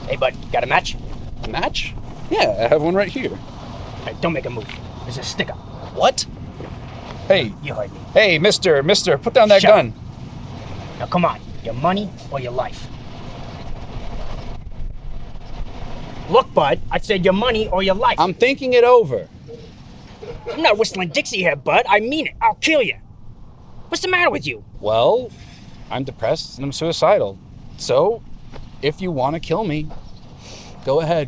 Hey, bud, got a match? A match? Yeah, I have one right here. Hey, don't make a move. There's a sticker. What? Hey. You heard me. Hey, mister, put down that Shut gun. up. Now, come on. Your money or your life? Look, bud, I said your money or your life. I'm thinking it over. I'm not whistling Dixie here, bud. I mean it. I'll kill you. What's the matter with you? Well, I'm depressed and I'm suicidal. So, if you want to kill me, go ahead.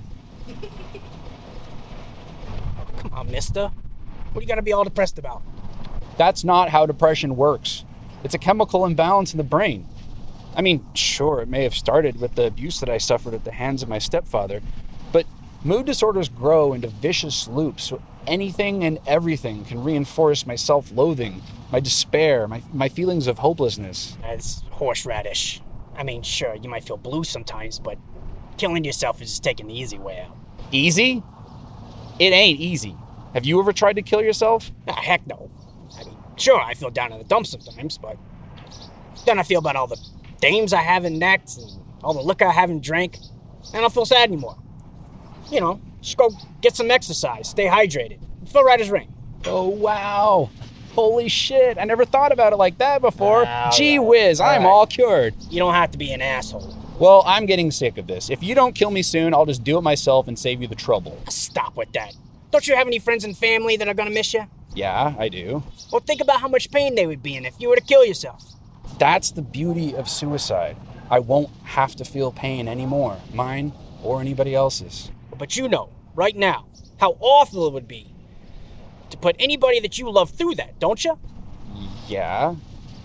Come on, mister. What are you gonna be all depressed about? That's not how depression works. It's a chemical imbalance in the brain. I mean, sure, it may have started with the abuse that I suffered at the hands of my stepfather, but mood disorders grow into vicious loops where anything and everything can reinforce my self-loathing, my despair, my feelings of hopelessness. That's horseradish. I mean, sure, you might feel blue sometimes, but killing yourself is just taking the easy way out. Easy? It ain't easy. Have you ever tried to kill yourself? Ah, heck no. I mean, sure, I feel down in the dumps sometimes, but then I feel about all the dames I haven't necked and all the liquor I haven't drank, and I don't feel sad anymore. You know, just go get some exercise, stay hydrated, feel right as rain. Oh, wow. Holy shit, I never thought about it like that before. Gee whiz, I'm all cured. You don't have to be an asshole. Well, I'm getting sick of this. If you don't kill me soon, I'll just do it myself and save you the trouble. Stop with that. Don't you have any friends and family that are gonna miss you? Yeah, I do. Well, think about how much pain they would be in if you were to kill yourself. That's the beauty of suicide. I won't have to feel pain anymore, mine or anybody else's. But you know, right now, how awful it would be to put anybody that you love through that, don't you? Yeah.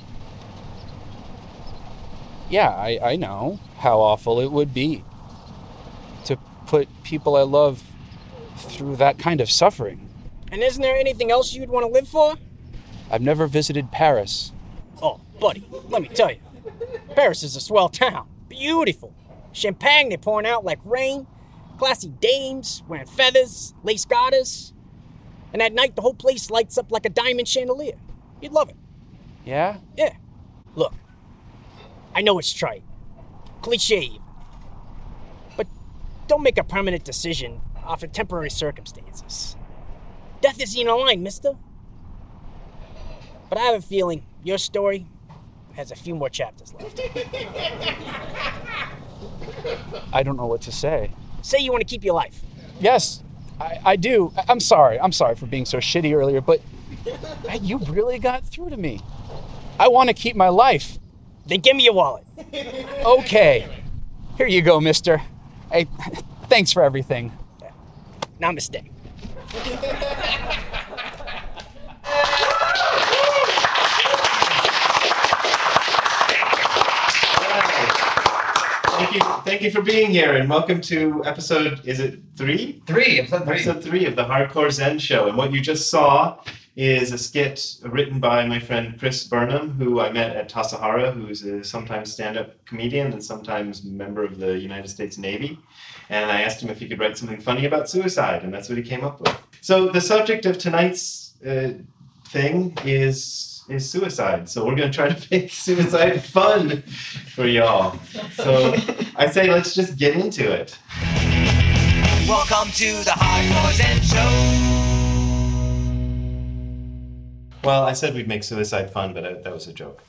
Yeah, I know how awful it would be to put people I love through that kind of suffering. And isn't there anything else you'd want to live for? I've never visited Paris. Oh, buddy, let me tell you. Paris is a swell town. Beautiful. Champagne they pouring out like rain. Classy dames wearing feathers, lace garters. And at night, the whole place lights up like a diamond chandelier. You'd love it. Yeah? Yeah. Look, I know it's trite. Cliche even. But don't make a permanent decision off of temporary circumstances. Death isn't a line, mister. But I have a feeling your story has a few more chapters left. I don't know what to say. Say you want to keep your life. Yes, I do. I'm sorry for being so shitty earlier, but you really got through to me. I want to keep my life. Then give me your wallet. Okay. Here you go, mister. Hey, thanks for everything. Namaste. Thank you for being here, and welcome to episode, is it 3? Episode 3 of the Hardcore Zen Show. And what you just saw is a skit written by my friend Chris Burnham, who I met at Tassajara, who's a sometimes stand-up comedian and sometimes member of the United States Navy. And I asked him if he could write something funny about suicide, and that's what he came up with. So the subject of tonight's thing is suicide. So we're going to try to make suicide fun for y'all. So I say let's just get into it. Welcome to the Hardcore Zen Show. Well, I said we'd make suicide fun, but that was a joke.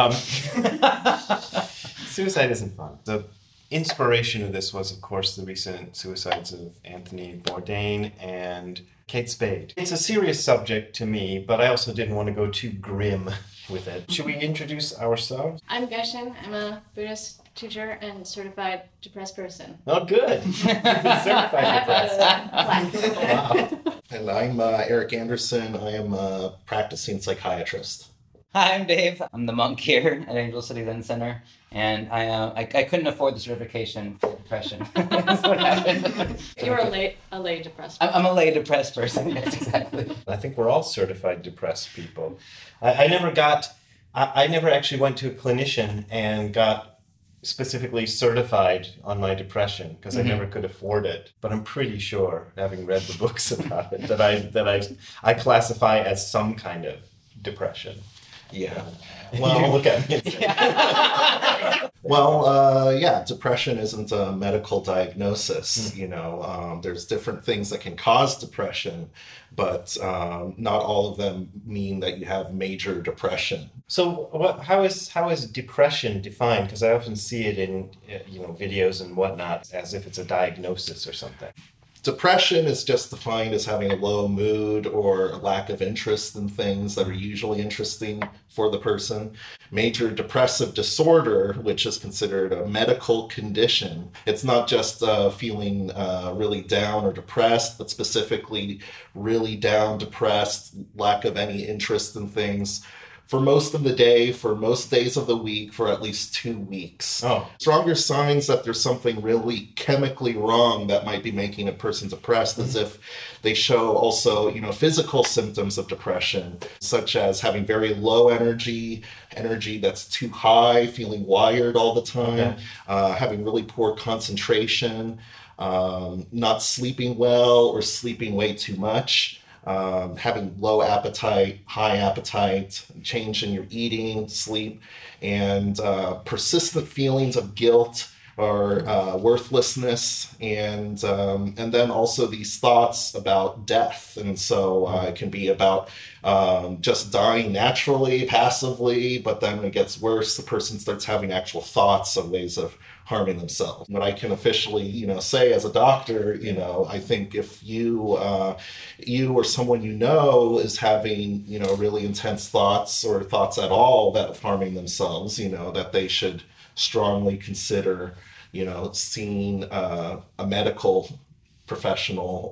Suicide isn't fun. The inspiration of this was, of course, the recent suicides of Anthony Bourdain and Kate Spade. It's a serious subject to me, but I also didn't want to go too grim with it. Should we introduce ourselves? I'm Geshen. I'm a Buddhist teacher and certified depressed person. Oh, good. Certified depressed. Wow. And I'm Eric Anderson. I am a practicing psychiatrist. Hi, I'm Dave. I'm the monk here at Angel City Zen Center, and I couldn't afford the certification for depression. That's what happened. You're a lay depressed person. I'm a lay depressed person, yes, exactly. I think we're all certified depressed people. I never actually went to a clinician and got specifically certified on my depression because I never could afford it. But I'm pretty sure, having read the books about it, that I classify as some kind of depression. Yeah. You Well, look at me and say, yeah, depression isn't a medical diagnosis. There's different things that can cause depression, but not all of them mean that you have major depression. So how is depression defined? Because I often see it in videos and whatnot as if it's a diagnosis or something. Depression is just defined as having a low mood or a lack of interest in things that are usually interesting for the person. Major depressive disorder, which is considered a medical condition, it's not just feeling really down or depressed, but specifically really down, depressed, lack of any interest in things for most of the day, for most days of the week, for at least 2 weeks. Oh. Stronger signs that there's something really chemically wrong that might be making a person depressed is if they show also, physical symptoms of depression, such as having very low energy that's too high, feeling wired all the time, having really poor concentration, not sleeping well or sleeping way too much. Having low appetite, high appetite, change in your eating, sleep, and persistent feelings of guilt or worthlessness, and then also these thoughts about death. And so it can be about just dying naturally, passively, but then when it gets worse, the person starts having actual thoughts of ways of harming themselves. What I can officially, say as a doctor, I think if you or someone is having, really intense thoughts or thoughts at all that of harming themselves, that they should strongly consider, seeing a medical professional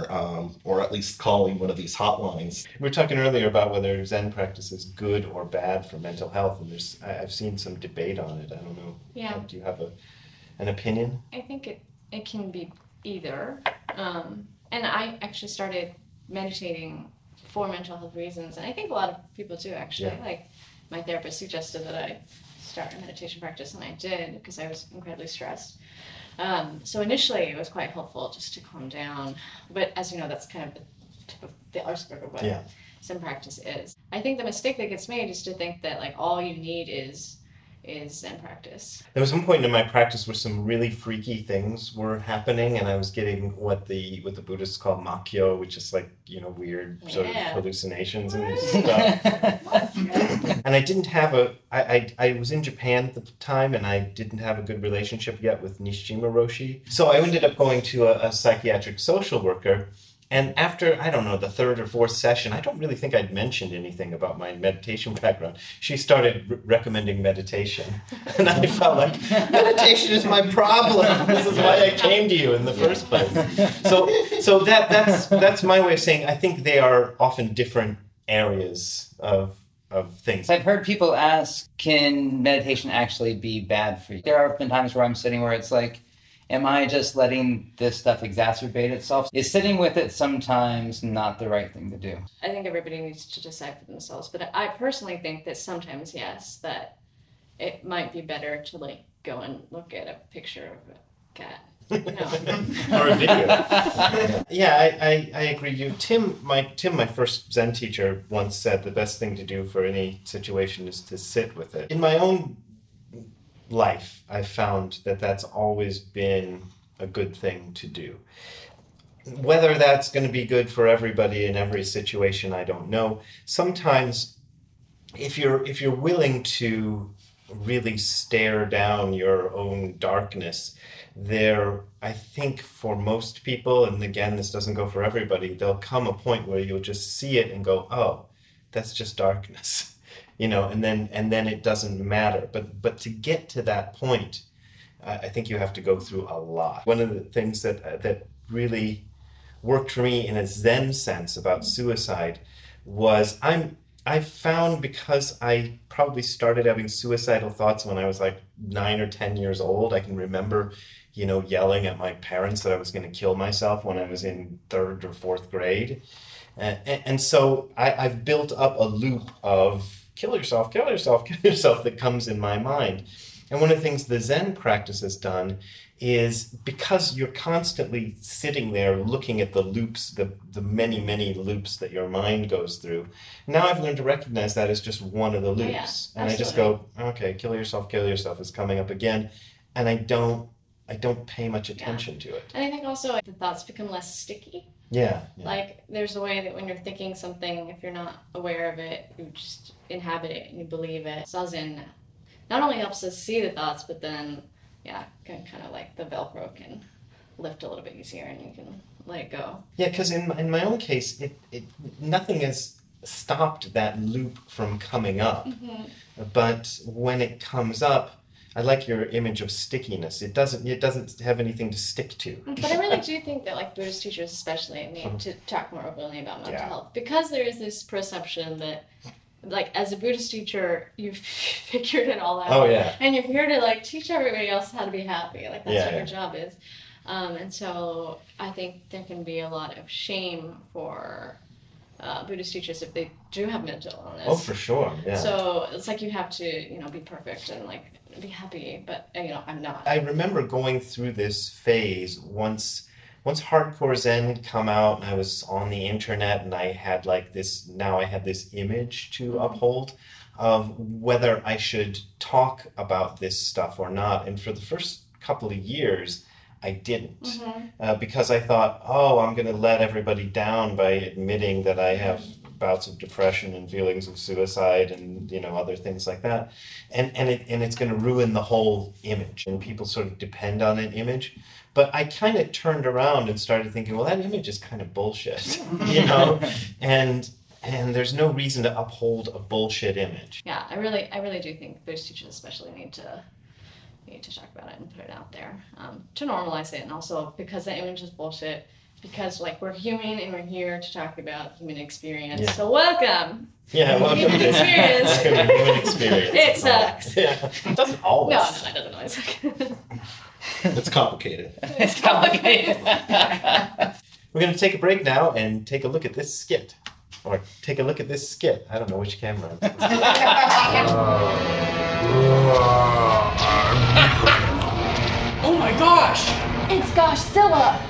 or at least calling one of these hotlines. We were talking earlier about whether Zen practice is good or bad for mental health, and I've seen some debate on it. I don't know. Yeah. Do you have an opinion? I think it can be either. And I actually started meditating for mental health reasons, and I think a lot of people do actually. Yeah. Like my therapist suggested that I start a meditation practice, and I did because I was incredibly stressed. So initially it was quite helpful just to calm down, but as you know, that's kind of the tip of the iceberg of what Zen practice is. I think the mistake that gets made is to think that like all you need is Zen practice. There was one point in my practice where some really freaky things were happening, and I was getting what the Buddhists call makyo, which is like, weird sort of hallucinations and stuff. And I didn't have I was in Japan at the time, and I didn't have a good relationship yet with Nishijima Roshi. So I ended up going to a psychiatric social worker. And after, I don't know, the third or fourth session, I don't really think I'd mentioned anything about my meditation background. She started recommending meditation. And I felt like, meditation is my problem. This is why I came to you in the first place. So that's my way of saying I think they are often different areas of things. I've heard people ask, can meditation actually be bad for you? There have been times where I'm sitting where it's like, am I just letting this stuff exacerbate itself? Is sitting with it sometimes not the right thing to do? I think everybody needs to decide for themselves, but I personally think that sometimes, yes, that it might be better to like go and look at a picture of a cat. Or a video. Yeah, I agree. Tim, my first Zen teacher, once said the best thing to do for any situation is to sit with it. In my own life, I've found that that's always been a good thing to do. Whether that's going to be good for everybody in every situation, I don't know. Sometimes, if you're willing to really stare down your own darkness, I think for most people, and again, this doesn't go for everybody, there'll come a point where you'll just see it and go, oh, that's just darkness. And then it doesn't matter. But to get to that point, I think you have to go through a lot. One of the things that really worked for me in a Zen sense about suicide was I found, because I probably started having suicidal thoughts when I was like 9 or 10 years old. I can remember, yelling at my parents that I was going to kill myself when I was in 3rd or 4th grade. And so I've built up a loop of kill yourself that comes in my mind. And one of the things the Zen practice has done is because you're constantly sitting there looking at the loops, the many, many loops that your mind goes through. Now I've learned to recognize that as just one of the loops. Yeah, and I just go, okay, kill yourself is coming up again. And I don't pay much attention to it. And I think also the thoughts become less sticky. Yeah. Like, there's a way that when you're thinking something, if you're not aware of it, you just inhabit it and you believe it. Zazen not only helps us see the thoughts, but then, kind of like the Velcro can lift a little bit easier and you can let it go. Yeah, because in my own case, it nothing has stopped that loop from coming up. Mm-hmm. But when it comes up, I like your image of stickiness. It doesn't have anything to stick to. But I really do think that, like, Buddhist teachers especially need to talk more openly about mental health, because there is this perception that, like, as a Buddhist teacher, you've figured it all out. Oh, yeah. And you're here to, like, teach everybody else how to be happy. Like, that's what your job is. And so I think there can be a lot of shame for Buddhist teachers if they do have mental illness. Oh, for sure, yeah. So it's like you have to, be perfect and, like, be happy, but, I'm not. I remember going through this phase once Hardcore Zen had come out and I was on the internet and I had this image to uphold of whether I should talk about this stuff or not. And for the first couple of years, I didn't, because I thought, I'm going to let everybody down by admitting that I have bouts of depression and feelings of suicide and other things like that, and it's going to ruin the whole image, and people sort of depend on an image. But I kind of turned around and started thinking, well, that image is kind of bullshit, and there's no reason to uphold a bullshit image. Yeah, I really do think Buddhist teachers especially need to talk about it and put it out there, to normalize it, and also because that image is bullshit. Because, like, we're human and we're here to talk about human experience. Yeah. So welcome. Yeah, welcome to human experience. Human experience. It sucks. Yeah. It doesn't always. No, it doesn't always suck. It's complicated. It's complicated. We're going to take a break now and take a look at this skit. Or take a look at this skit. I don't know which camera. Oh my gosh! It's Goshzilla!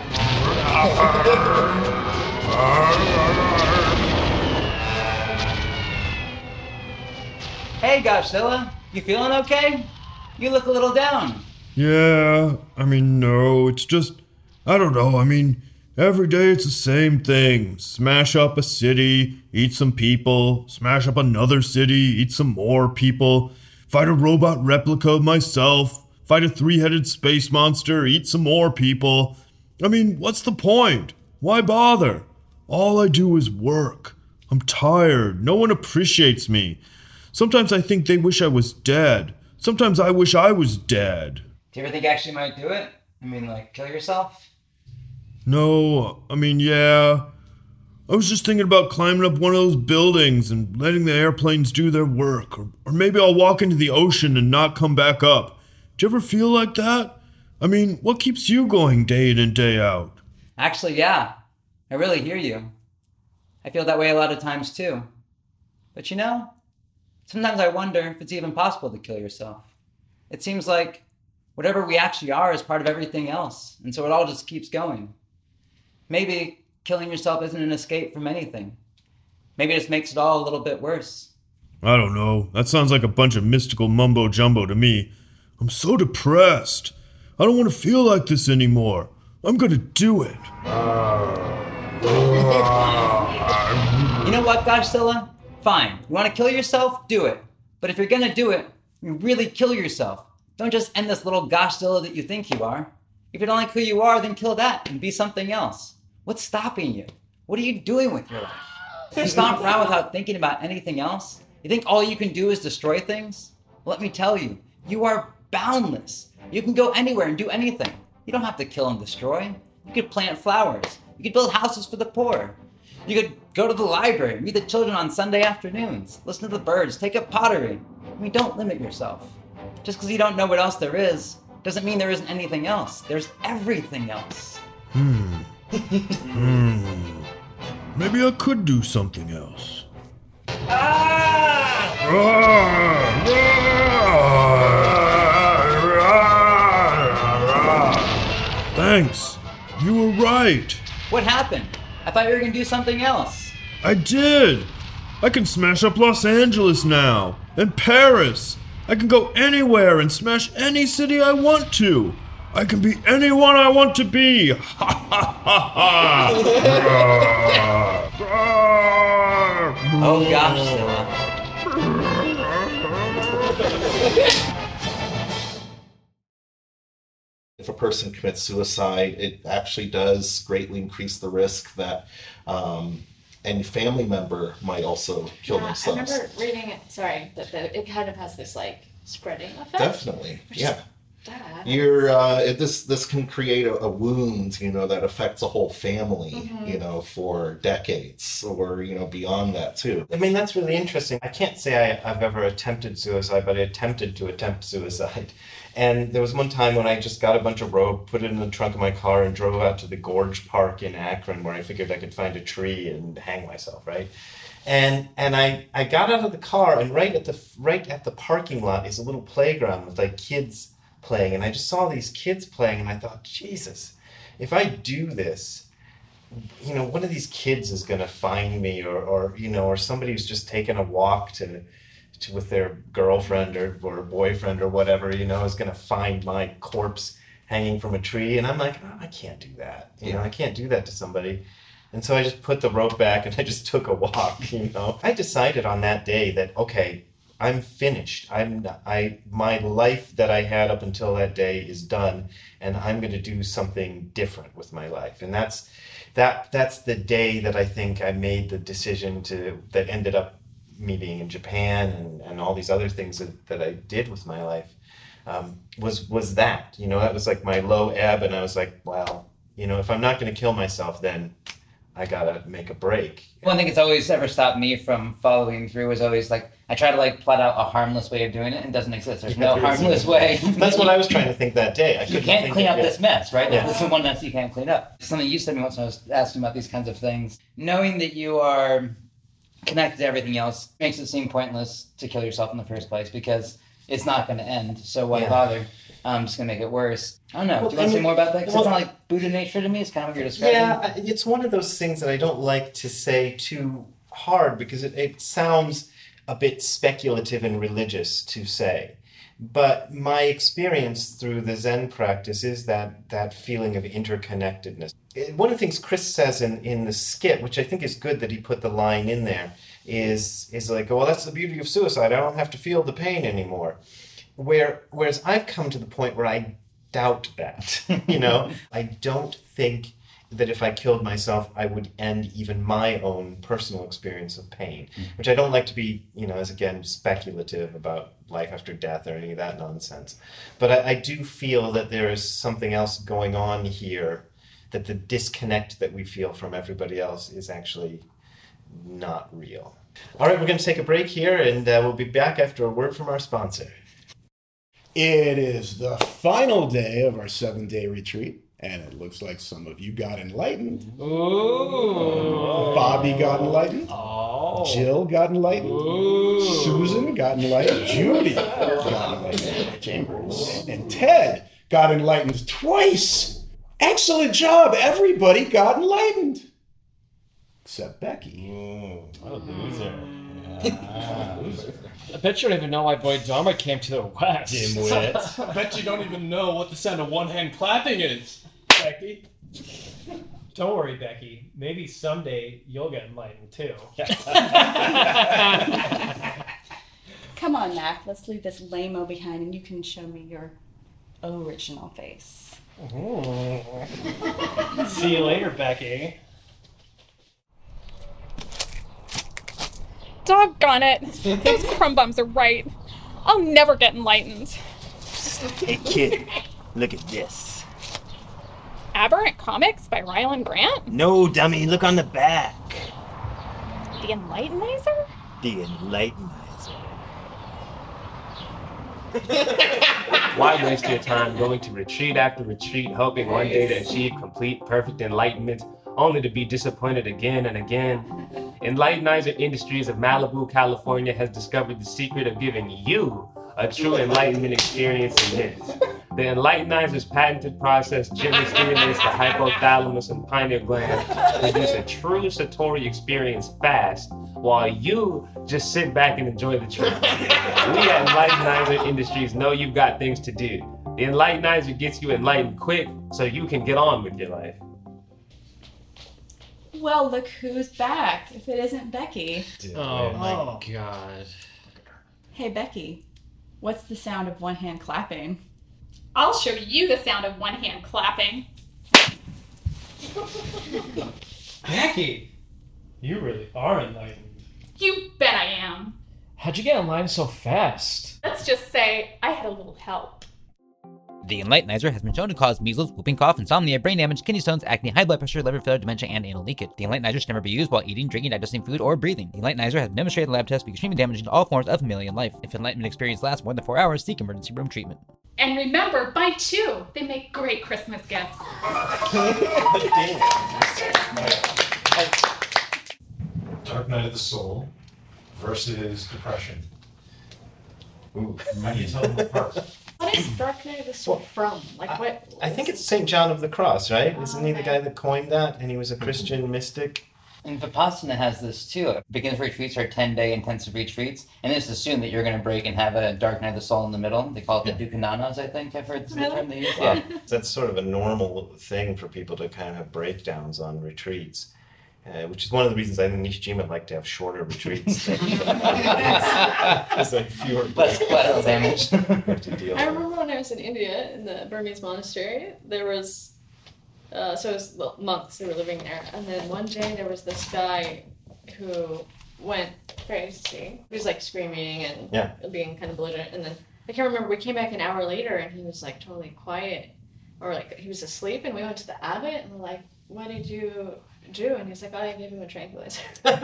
Hey, Goshzilla, you feeling okay? You look a little down. Yeah, no, it's just, I don't know, every day it's the same thing. Smash up a city, eat some people, smash up another city, eat some more people, fight a robot replica of myself, fight a 3-headed space monster, eat some more people. What's the point? Why bother? All I do is work. I'm tired. No one appreciates me. Sometimes I think they wish I was dead. Sometimes I wish I was dead. Do you ever think you actually might do it? Kill yourself? No, yeah. I was just thinking about climbing up one of those buildings and letting the airplanes do their work. Or maybe I'll walk into the ocean and not come back up. Do you ever feel like that? What keeps you going day in and day out? Actually, yeah. I really hear you. I feel that way a lot of times too. But sometimes I wonder if it's even possible to kill yourself. It seems like whatever we actually are is part of everything else, and so it all just keeps going. Maybe killing yourself isn't an escape from anything. Maybe it just makes it all a little bit worse. I don't know. That sounds like a bunch of mystical mumbo-jumbo to me. I'm so depressed. I don't want to feel like this anymore. I'm gonna do it. You know what, Goshzilla? Fine. You want to kill yourself? Do it. But if you're gonna do it, you really kill yourself. Don't just end this little Goshzilla that you think you are. If you don't like who you are, then kill that and be something else. What's stopping you? What are you doing with your life? You stomp around without thinking about anything else? You think all you can do is destroy things? Well, let me tell you, you are boundless. You can go anywhere and do anything. You don't have to kill and destroy. You could plant flowers. You could build houses for the poor. You could go to the library, meet the children on Sunday afternoons, listen to the birds, take up pottery. Don't limit yourself. Just because you don't know what else there is, doesn't mean there isn't anything else. There's everything else. Maybe I could do something else. Thanks. You were right. What happened? I thought you were gonna do something else. I did. I can smash up Los Angeles now. And Paris. I can go anywhere and smash any city I want to. I can be anyone I want to be. Ha ha ha ha. Oh gosh, Zilla. If a person commits suicide, it actually does greatly increase the risk that any family member might also kill themselves. I remember reading it, that it kind of has this like spreading effect. Definitely, yeah. Bad. This can create a wound, that affects a whole family, for decades or, beyond that too. I mean, that's really interesting. I can't say I've ever attempted suicide, but I attempted to attempt suicide. And there was one time when I just got a bunch of rope, put it in the trunk of my car, and drove out to the Gorge Park in Akron, where I figured I could find a tree and hang myself, right? And I got out of the car, and right at the parking lot is a little playground with like kids playing, and I just saw these kids playing, and I thought, Jesus, if I do this, one of these kids is going to find me, or somebody who's just taking a walk to with their girlfriend or boyfriend or whatever, is going to find my corpse hanging from a tree. And I'm like, I can't do that. I can't do that to somebody. And so I just put the rope back and I just took a walk, I decided on that day that, okay, I'm finished. My life that I had up until that day is done, and I'm going to do something different with my life. And that's the day that I think I made the decision that ended up me being in Japan and all these other things that I did with my life, was that, that was like my low ebb. And I was like, well, if I'm not going to kill myself, then I gotta make a break. One thing that's always ever stopped me from following through was always like, I try to like plot out a harmless way of doing it, and it doesn't exist. There's no harmless way. That's what I was trying to think that day. You can't clean up this mess, right? Yeah. This is one mess you can't clean up. Something you said to me once when I was asking about these kinds of things. Knowing that you are connected to everything else makes it seem pointless to kill yourself in the first place, because it's not going to end. So why bother? I'm just going to make it worse. I don't know. Do you want to say more about that? Because it's not like Buddha nature to me. It's kind of what you're describing. Yeah, it's one of those things that I don't like to say too hard, because it sounds a bit speculative and religious to say. But my experience through the Zen practice is that feeling of interconnectedness. One of the things Chris says in the skit, which I think is good that he put the line in there, is like, well, that's the beauty of suicide. I don't have to feel the pain anymore. Whereas I've come to the point where I doubt that, I don't think that if I killed myself, I would end even my own personal experience of pain, which I don't like to be, as again, speculative about life after death or any of that nonsense. But I do feel that there is something else going on here, that the disconnect that we feel from everybody else is actually not real. All right, we're going to take a break here, and we'll be back after a word from our sponsor. It is the final day of our 7-day retreat, and it looks like some of you got enlightened. Ooh. Bobby got enlightened. Oh. Jill got enlightened. Ooh. Susan got enlightened. Judy got enlightened. Chambers. And Ted got enlightened twice. Excellent job. Everybody got enlightened. Except Becky. What a loser. I bet you don't even know why Boy Dharma came to the West. Dimwit. I bet you don't even know what the sound of one hand clapping is, Becky. Don't worry, Becky. Maybe someday you'll get enlightened too. Come on, Mac. Let's leave this lame-o behind and you can show me your original face. See you later, Becky. Doggone it. Those crumb bums are right. I'll never get enlightened. Hey, kid. Look at this. Aberrant Comics by Ryland Grant? No, dummy. Look on the back. The Enlightenizer? The Enlightenizer. Why waste your time going to retreat after retreat, hoping one day to achieve complete, perfect enlightenment, only to be disappointed again and again? Enlightenizer Industries of Malibu, California has discovered the secret of giving you a true enlightenment experience in minutes. The Enlightenizer's patented process gently stimulates the hypothalamus and pineal gland to produce a true Satori experience fast, while you just sit back and enjoy the treat. We at Enlightenizer Industries know you've got things to do. The Enlightenizer gets you enlightened quick so you can get on with your life. Well, look who's back, if it isn't Becky. Oh my god. Hey, Becky, what's the sound of one hand clapping? I'll show you the sound of one hand clapping. Becky, you really are enlightened. You bet I am. How'd you get online so fast? Let's just say I had a little help. The Enlightenizer has been shown to cause measles, whooping cough, insomnia, brain damage, kidney stones, acne, high blood pressure, liver failure, dementia, and anal leakage. The Enlightenizer should never be used while eating, drinking, digesting food, or breathing. The Enlightenizer has been demonstrated in lab tests to be extremely damaging to all forms of mammalian life. If enlightenment experience lasts more than 4 hours, seek emergency room treatment. And remember, buy two. They make great Christmas gifts. Dark Night of the Soul versus Depression. Ooh, how do you tell them apart? What is Dark Night of the Soul from? Like what? I think it's St. John of the Cross, right? Isn't he the guy that coined that? And he was a Christian mystic? And Vipassana has this too. Beginner's retreats are 10-day intensive retreats, and it's assumed that you're going to break and have a Dark Night of the Soul in the middle. They call it the Dukkananas, I think. I've heard this the term they use. Yeah. That's sort of a normal thing for people to kind of have breakdowns on retreats. Which is one of the reasons I think Nishijima would like to have shorter retreats. It's like fewer less collateral damage. I remember when I was in India in the Burmese monastery, there was, so it was monks who were living there, and then one day there was this guy who went crazy. He was like screaming and being kind of belligerent, and then I can't remember, we came back an hour later and he was like totally quiet, or like he was asleep, and we went to the abbot and we're like, what did you do? And he's like, oh, I gave him a tranquilizer. Yeah.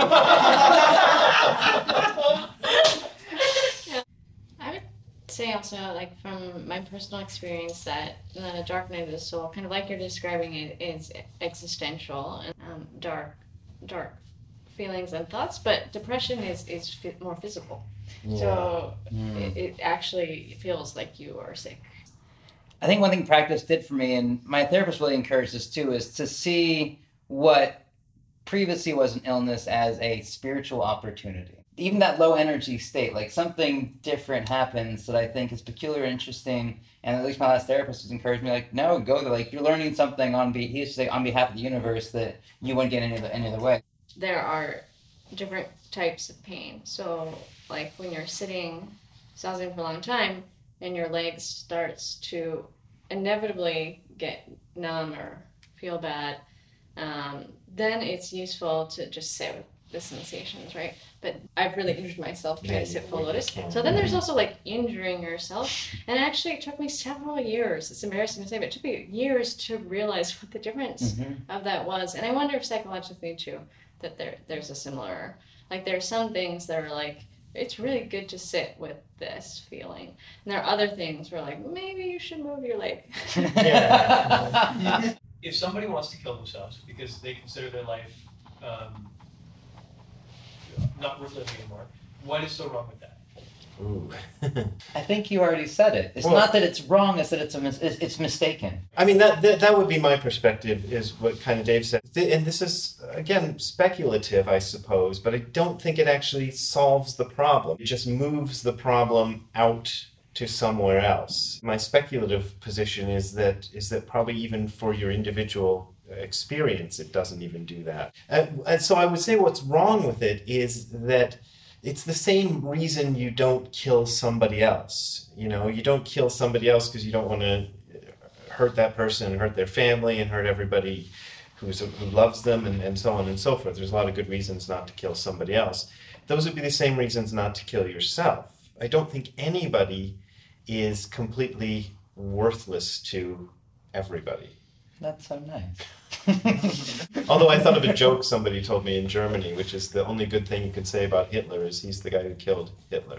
I would say also, like from my personal experience, that Dark Night of the Soul, kind of like you're describing it, is existential and dark feelings and thoughts, but depression is more physical. Yeah. So it actually feels like you are sick. I think one thing practice did for me, and my therapist really encouraged this too, is to see what previously was an illness as a spiritual opportunity. Even that low energy state, like something different happens that I think is peculiar, interesting, and at least my last therapist has encouraged me, like, no, go there, like you're learning something he used to say on behalf of the universe that you wouldn't get any other way. There are different types of pain. So like when you're sitting for a long time and your legs starts to inevitably get numb or feel bad, then it's useful to just sit with the sensations, right? But I've really injured myself trying to sit full lotus. So then there's also like injuring yourself. And actually it took me several years, it's embarrassing to say, but it took me years to realize what the difference of that was. And I wonder if psychologically too, that there's a similar, like there are some things that are like, it's really good to sit with this feeling. And there are other things where like, maybe you should move your leg. If somebody wants to kill themselves because they consider their life not worth living anymore, what is so wrong with that? Ooh. I think you already said it. It's not that it's wrong, it's that it's mistaken. I mean, that would be my perspective, is what kind of Dave said. And this is, again, speculative, I suppose, but I don't think it actually solves the problem. It just moves the problem out to somewhere else. My speculative position is that probably even for your individual experience, it doesn't even do that. And so I would say what's wrong with it is that it's the same reason you don't kill somebody else. You know, you don't kill somebody else because you don't want to hurt that person, hurt their family, and hurt everybody who loves them, and so on and so forth. There's a lot of good reasons not to kill somebody else. Those would be the same reasons not to kill yourself. I don't think anybody is completely worthless to everybody. That's so nice. Although I thought of a joke somebody told me in Germany, which is the only good thing you could say about Hitler is he's the guy who killed Hitler.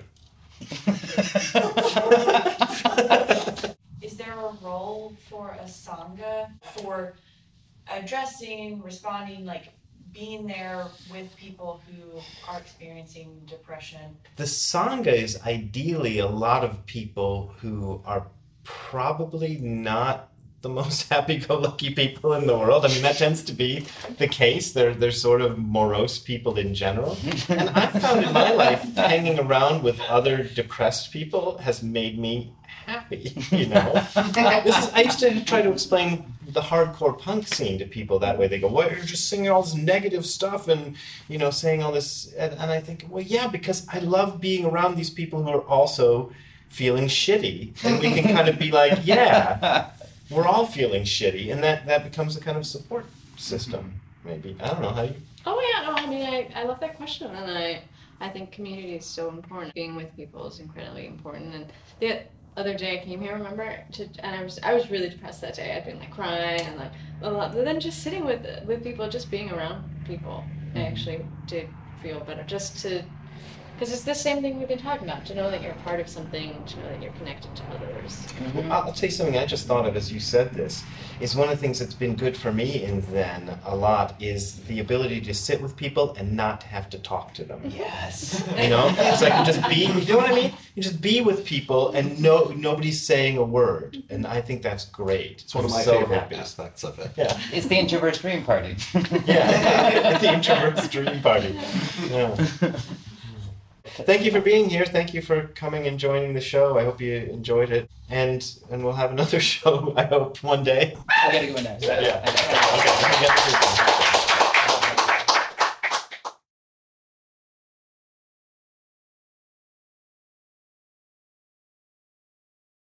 Is there a role for a Sangha for addressing, responding, like being there with people who are experiencing depression? The Sangha is ideally a lot of people who are probably not the most happy-go-lucky people in the world. I mean, that tends to be the case. They're sort of morose people in general. And I've found in my life, hanging around with other depressed people has made me happy, you know? I used to try to explain the hardcore punk scene to people that way. They go, well, you're just singing all this negative stuff and, you know, saying all this. And I think, well, yeah, because I love being around these people who are also feeling shitty. And we can kind of be like, yeah, we're all feeling shitty. And that becomes a kind of support system, maybe. I don't know how you... Oh, yeah, no, I mean, I love that question. And I think community is so important. Being with people is incredibly important. And the other day I came here, remember, and I was really depressed that day. I'd been like crying and like a lot. But then just sitting with people, just being around people, I actually did feel better. Because it's the same thing we've been talking about, to know that you're a part of something, to know that you're connected to others. Well, I'll tell you something I just thought of as you said this, is one of the things that's been good for me in Zen a lot is the ability to sit with people and not have to talk to them. Yes. You know? It's like just be, you know what I mean? You just be with people and nobody's saying a word. And I think that's great. It's one of my so favorite happy. aspects of it. Yeah. It's the introvert's dream party. Yeah, the introvert's dream party. Yeah. Thank you for being here. Thank you for coming and joining the show. I hope you enjoyed it. And we'll have another show, I hope, one day. I gotta go next. Yeah. Okay.